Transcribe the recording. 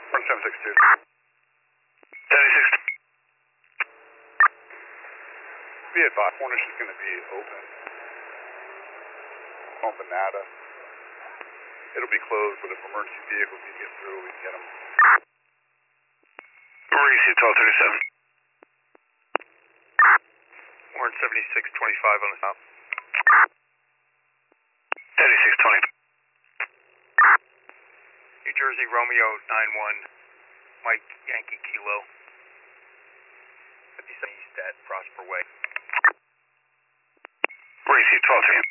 1762. 76. Be advised, Cornish is going to be open. Open nada. It'll be closed, but if emergency vehicles need to get through, we can get them. Mauricio 1237. Warrant 7625 on the south. 7620. New Jersey Romeo 91, Mike Yankee Kilo. 57 East at Prosper Way. Mauricio 123.